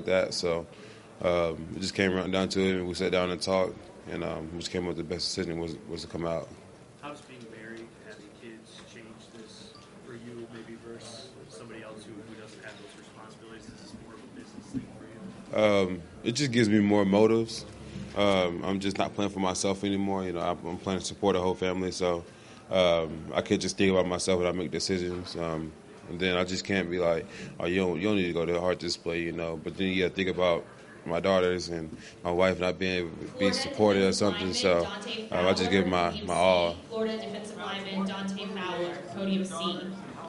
that. So it just came right down to it, and we sat down and talked, and we just came up with the best decision was to come out. How does being married, having kids, change this for you, maybe versus somebody else who doesn't have those responsibilities? Is this more of a business thing for you? It just gives me more motives. I'm just not playing for myself anymore. You know, I'm playing to support the whole family, so I can't just think about myself when I make decisions. And then I just can't be like, oh, you don't need to go to a hard display, you know. But then you got to think about my daughters and my wife not being able to be supported or something. So I just give my all. Florida defensive lineman Dante Fowler, podium C.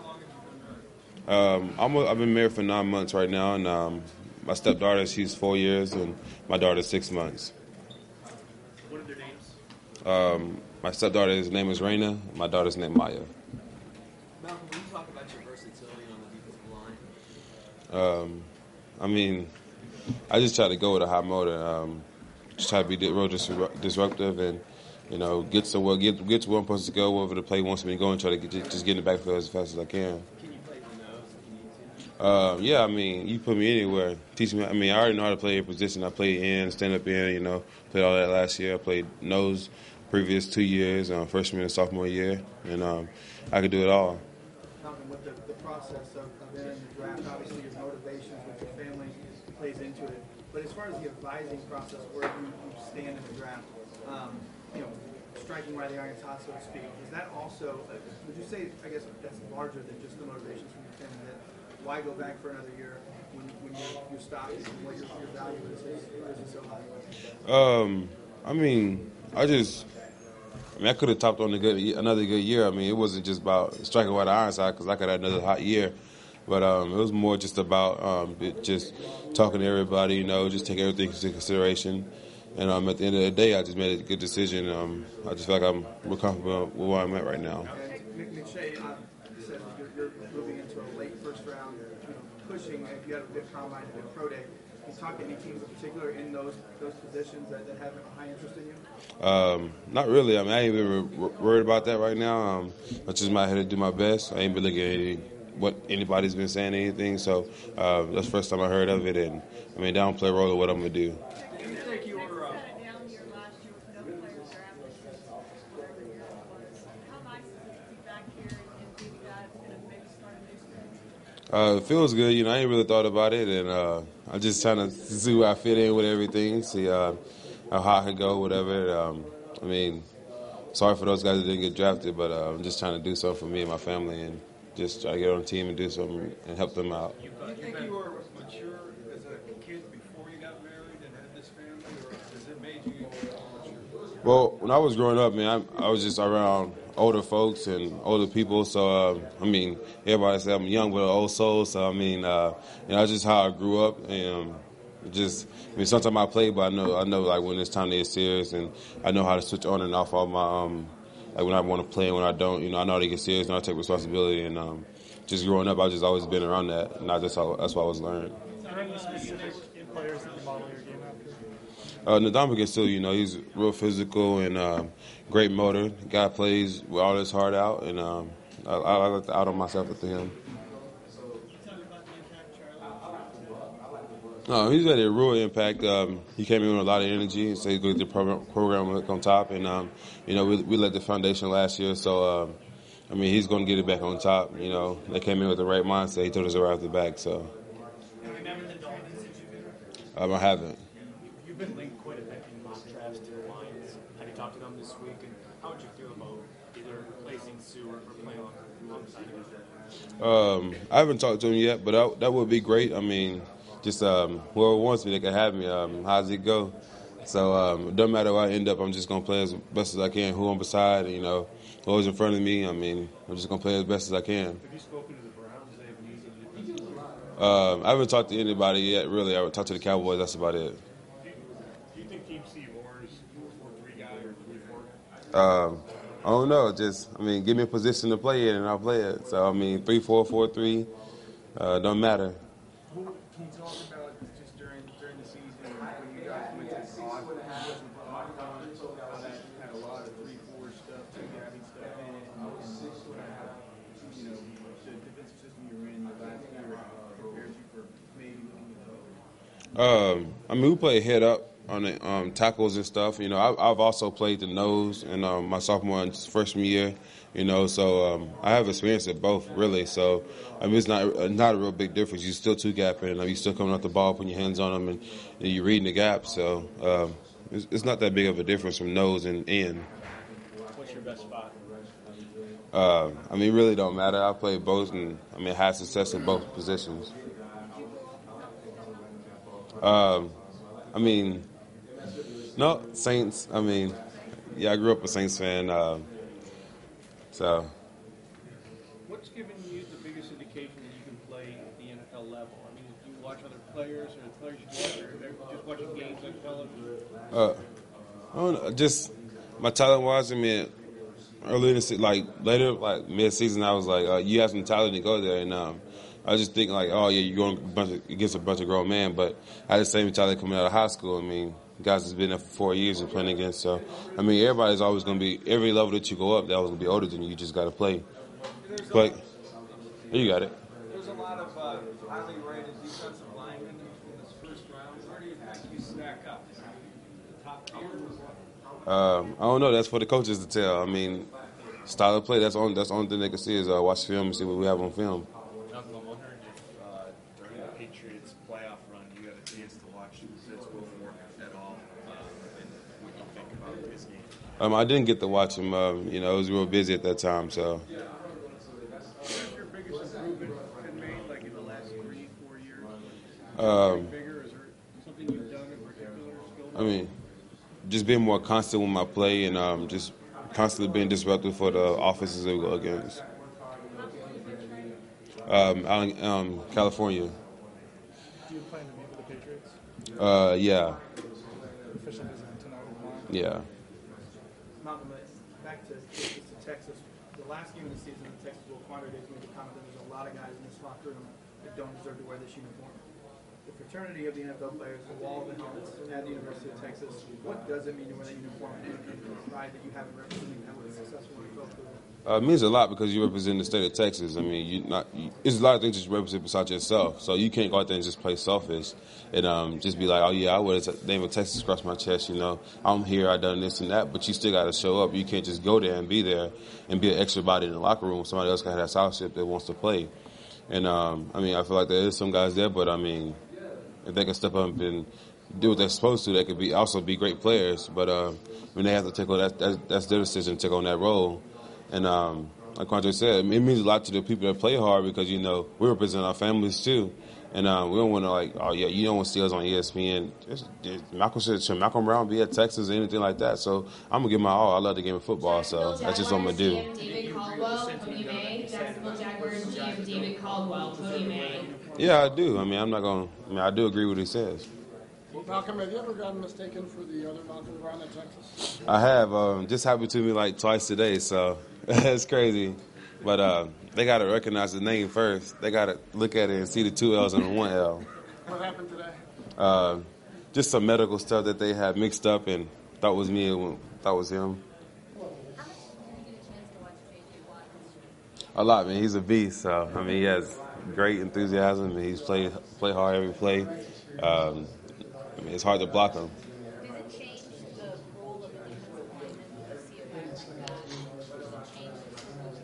I've been married for 9 months right now, and my stepdaughter, she's 4 years, and my daughter's 6 months. What are their names? My stepdaughter's name is Raina. My daughter's name Maya. Malcolm, can you talk about your versatility on the defensive line? I mean, I just try to go with a high motor. Just try to be real disruptive and, you know, get somewhere, get to where I'm supposed to go, wherever the play wants me to go, and try to just get in the backfield as fast as I can. Can you play the nose if you need to? Yeah, I mean, you put me anywhere. Teach me. I mean, I already know how to play a position. I played in, stand up in. You know, played all that last year. I played nose previous 2 years, freshman and sophomore year, and I could do it all. Malcolm, with the process of entering the draft, obviously your motivations with your family plays into it. But as far as the advising process, where you stand in the draft, you know, striking while the iron's hot, so to speak, is that also, would you say, I guess that's larger than just the motivations from your family, that why go back for another year when your stock is and what your value is so high? I mean, I could have topped on another good year. I mean, it wasn't just about striking while the iron's hot because I could have another hot year. But it was more just about just talking to everybody, you know, just take everything into consideration. And at the end of the day, I just made a good decision. I just feel like I'm real comfortable with where I'm at right now. McShay said you're moving into a late first round, you know, pushing, if you had a good combine, a good pro day. Can you talk to any teams in particular in those positions that have a high interest in you? Not really. I mean, I ain't even worried about that right now. I just might have to do my best. I ain't been looking at what anybody's been saying, anything. So that's the first time I heard of it. And, I mean, downplay a role of what I'm going to do. It feels good. You know, I ain't really thought about it, and I'm just trying to see where I fit in with everything, see how high I can go, whatever. I mean, sorry for those guys that didn't get drafted, but I'm just trying to do something for me and my family and just try to get on the team and do something and help them out. Do you think you were mature as a kid before you got married and had this family, or has it made you mature? Well, when I was growing up, man, I was just around older folks and older people. So, I mean, everybody says I'm young but an old soul. So, I mean, you know, that's just how I grew up. And sometimes I play, but I know, like, when it's time to get serious, and I know how to switch on and off all my, like, when I want to play and when I don't. You know, I know how to get serious and I take responsibility. And just growing up, I've just always been around that, and that's what I was learning. Are there any specific players that you model your game after? Ndamukong still, you know, he's real physical and great motor. Guy plays with all his heart out, and I like to out on myself with him. No, he's had a real impact. He came in with a lot of energy, so he's going to get the program on top. And, you know, we let the foundation last year, so, I mean, he's going to get it back on top. You know, they came in with the right mindset. He told us right off the back, so. Have you met with the Dolphins since you've been I here? haven't. You've been linked quite a bit in mock drafts to the Lions. Have you talked to them this week? And how would you feel about either replacing Sue or playing alongside him? I haven't talked to him yet, but that would be great. I mean, just whoever wants me, they can have me. How's it go? So it doesn't matter where I end up. I'm just going to play as best as I can. Who I'm beside, you know, who's in front of me. I mean, I'm just going to play as best as I can. Have you spoken to the Browns? They haven't used the defensive line. I haven't talked to anybody yet, really. I would talk to the Cowboys. That's about it. Do you think Team Steve Orr is a 4-3 guy or 3-4 guy? I don't know. Give me a position to play in, and I'll play it. So, 3-4, 4-3, don't matter. Can you talk about just during the season when you guys went to the odd position for mock conference, how that had a lot of 3-4 stuff, gabbing stuff in, and you know, the defensive system you were in the last year prepared you for maybe looking at those? I mean, we play head up on the tackles and stuff. You know, I've also played the nose in my sophomore and freshman year. You know, so I have experience at both, really. So, I mean, it's not a real big difference. You're still two-gapping. You're still coming off the ball, putting your hands on them, and you're reading the gap. So, it's not that big of a difference from nose and end. What's your best spot? I mean, it really don't matter. I played both, and I mean, had success in both positions. I mean, no, Saints. I mean, yeah, I grew up a Saints fan. So. What's given you the biggest indication that you can play at the NFL level? I mean, do you watch other players or the players you watch, or just watching games on television? I don't know, just my talent-wise. I mean, early in the later, mid-season, I was like, you have some talent to go there, and I was just thinking like, oh yeah, you're going against a bunch of grown men, but I had the same talent coming out of high school. I mean, guys that's been there for 4 years and playing against. So, I mean, everybody's always going to be every level that you go up. They're always going to be older than you. You just got to play. But you got it. There's a lot of highly rated defensive linemen in this first round. Where do you think you stack up? Top tier? I don't know. That's for the coaches to tell. I mean, style of play. That's the only thing they can see is watch film and see what we have on film. Malcolm, I'm wondering if during the Patriots playoff run, you got a chance to watch Fitz Wilfork at all, and what you think about his game. I didn't get to watch him. You know, I was real busy at that time. So. What's your biggest improvement been made, like in the last 3-4 years? Bigger? Is there something you've done in particular? I mean, just being more constant with my play and just constantly being disruptive for the offenses that we go against. California. Do you plan to meet with the Patriots? Yeah. Official visit tonight tomorrow? Yeah. Malcolm, back to Texas. The last game of the season, the Texas Will Quantities made the comment that there's a lot of guys in this locker room that don't deserve to wear this uniform. The fraternity of the NFL players, the wall of the helmets at the University of Texas, what does it mean to wear that uniform and the pride that you have in representing them with a successful NFL career? It means a lot because you represent the state of Texas. I mean, it's a lot of things that you represent besides yourself. So you can't go out there and just play selfish and just be like, oh, yeah, I wear the name of Texas across my chest, you know. I'm here, I done this and that, but you still got to show up. You can't just go there and be an extra body in the locker room. Somebody else got that scholarship that wants to play. And, I mean, I feel like there is some guys there, but, I mean, if they can step up and do what they're supposed to, they could also be great players. But when they have to take on that's their decision to take on that role. And like Quandre said, it means a lot to the people that play hard because, you know, we represent our families too. And we don't want to oh, yeah, you don't want to see us on ESPN. Should Malcolm Brown be at Texas or anything like that? So I'm going to give my all. I love the game of football, so that's just what I'm going to do. GM David Caldwell, Cody May. Jacksonville Jaguars GM David Caldwell, Cody May. Yeah, I do. I mean, I do agree with what he says. Malcolm, have you ever gotten mistaken for the other Malcolm Brown in Texas? I have. Just happened to me like twice today, so it's crazy. But they got to recognize the name first. They got to look at it and see the 2 L's and the 1 L. What happened today? Just some medical stuff that they had mixed up and thought was me and thought was him. How much did you get a chance to watch J.J. Watt? A lot, man. He's a beast. So I mean, he has great enthusiasm and he's play hard every play. I mean, it's hard to block him. Does it change the role of the defensive lineman to see a guy like that? Does it change what's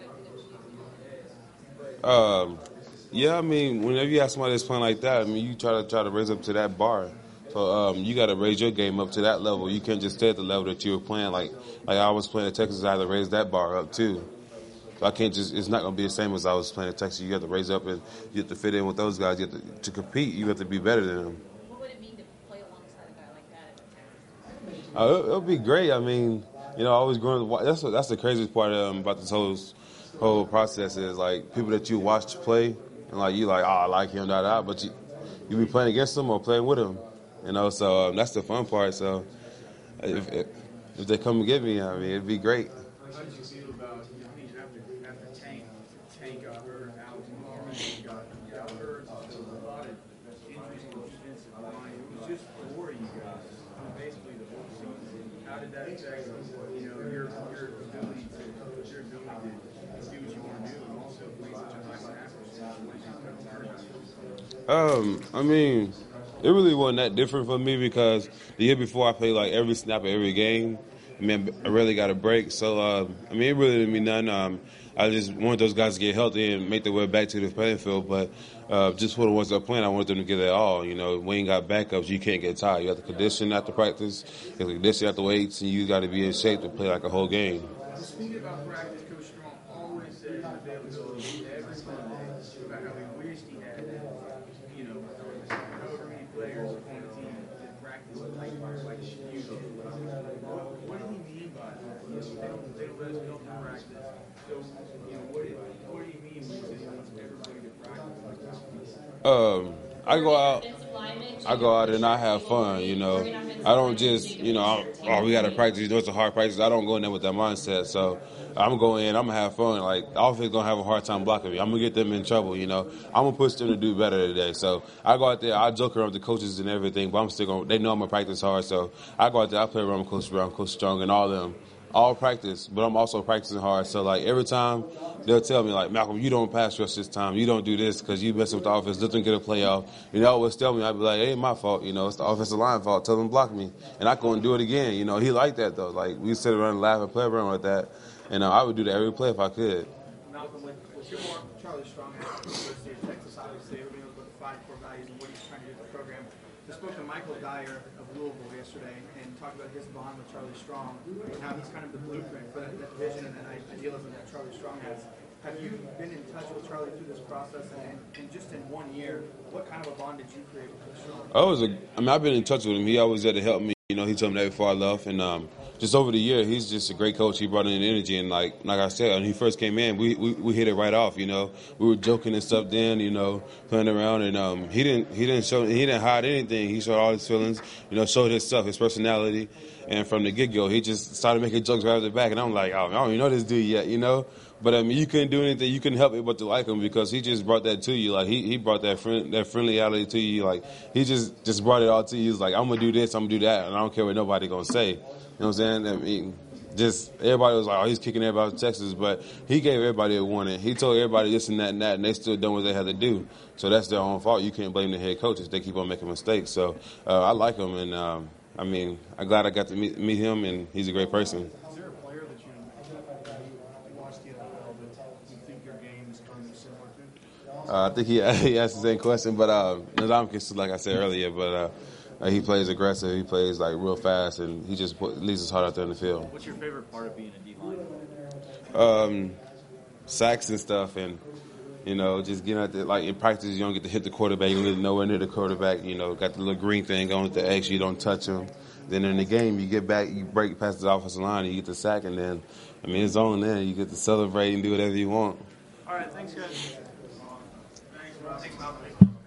expected of you? Yeah, I mean, whenever you have somebody that's playing like that, I mean, you try to raise up to that bar. So you got to raise your game up to that level. You can't just stay at the level that you were playing. Like I was playing at Texas, I had to raise that bar up too. So I can't just. It's not going to be the same as I was playing at Texas. You have to raise up and you have to fit in with those guys. You have to compete. You have to be better than them. What would it mean to play alongside a guy like that at Texas? It'll be great. I mean, you know, always growing. That's the craziest part about this whole process is like people that you watch play and like you like, oh, I like him, but you be playing against him or playing with him, you know. So that's the fun part. So if they come and get me, I mean, it'd be great. How did you feel about, after Tank got hurt, Alex Norman got hurt, a lot of injuries in the defensive line. It was just for you guys, basically the whole season. How did that affect, your ability to do what you want to do and also play such a high snap percentage when you come to I mean, it really wasn't that different for me because the year before I played like every snap of every game. I mean, I really got a break. So, I mean, it really didn't mean nothing. I just wanted those guys to get healthy and make their way back to the playing field. But just for the ones that are playing, I wanted them to get it all. You know, when you got backups, you can't get tired. You have to condition after practice, you have to condition after weights, and you got to be in shape to play like a whole game. Speaking about practice, Coach Strong always says availability every Sunday about how he wished he had, you know, however many players on the team that practice like you do. What did he mean by that? You know, they don't let us go to practice. So, you know, what do you mean when you say he wants everybody to practice like that? I go out and I have fun, you know. I don't just, you know, we got to practice. You know, it's a hard practice. I don't go in there with that mindset. So I'm going in, I'm going to have fun. Like, the offense going to have a hard time blocking me. I'm going to get them in trouble, you know. I'm going to push them to do better today. So I go out there, I joke around with the coaches and everything, but I'm still going to, they know I'm going to practice hard. So I go out there, I play around with Coach Strong and all of them. All practice, but I'm also practicing hard. So, like, every time they'll tell me, like, Malcolm, you don't pass rush this time. You don't do this because you messing with the offense. Let them get a playoff. You know, they always tell me, I'd be like, it ain't my fault. You know, it's the offensive line fault. Tell them to block me. And I go and do it again. You know, he liked that, though. Like, we sit around and laugh and play around with that. And I would do that every play if I could. Malcolm, with your more Charlie Strong at the University of Texas, obviously, everybody knows about the 5 core values and what he's trying to do with the program. I spoke to Michael Dyer of Louisville yesterday and talked about his bond with Charlie Strong and how he's kind of the blueprint for that vision and that idealism that Charlie Strong has. Have you been in touch with Charlie through this process? And just in 1 year, what kind of a bond did you create with Strong? I've been in touch with him. He always had to help me. You know, he told me that before I left. And just over the year, he's just a great coach. He brought in energy. And like I said, when he first came in, we hit it right off, you know. We were joking and stuff then, you know, playing around. And he didn't hide anything. He showed all his feelings, you know, showed his stuff, his personality. And from the get-go, he just started making jokes right off the back. And I'm like, I don't even know this dude yet, you know. But, I mean, you couldn't do anything. You couldn't help it but to like him because he just brought that to you. Like, he brought that friendlyality to you. Like, he just brought it all to you. He was like, I'm going to do this, I'm going to do that, and I don't care what nobody going to say. You know what I'm saying? I mean, just everybody was like, he's kicking everybody out of Texas. But he gave everybody a warning. He told everybody this and that, and they still done what they had to do. So that's their own fault. You can't blame the head coaches. They keep on making mistakes. So I like him, and, I mean, I'm glad I got to meet him, and he's a great person. Is there a player that you watched the NFL that you think your game is kind of similar to? I think he asked the same question, but Ndamukong, like I said earlier, but he plays aggressive, he plays like real fast, and he just leaves his heart out there in the field. What's your favorite part of being a D-line? Sacks and stuff, and you know, just getting out there. Like in practice, you don't get to hit the quarterback, you don't get nowhere near the quarterback. You know, got the little green thing on with the X, you don't touch him. Then in the game, you get back, you break past the offensive line, and you get the sack, and then, I mean, it's on there. You get to celebrate and do whatever you want. All right, thanks, guys. Thanks, Malcolm.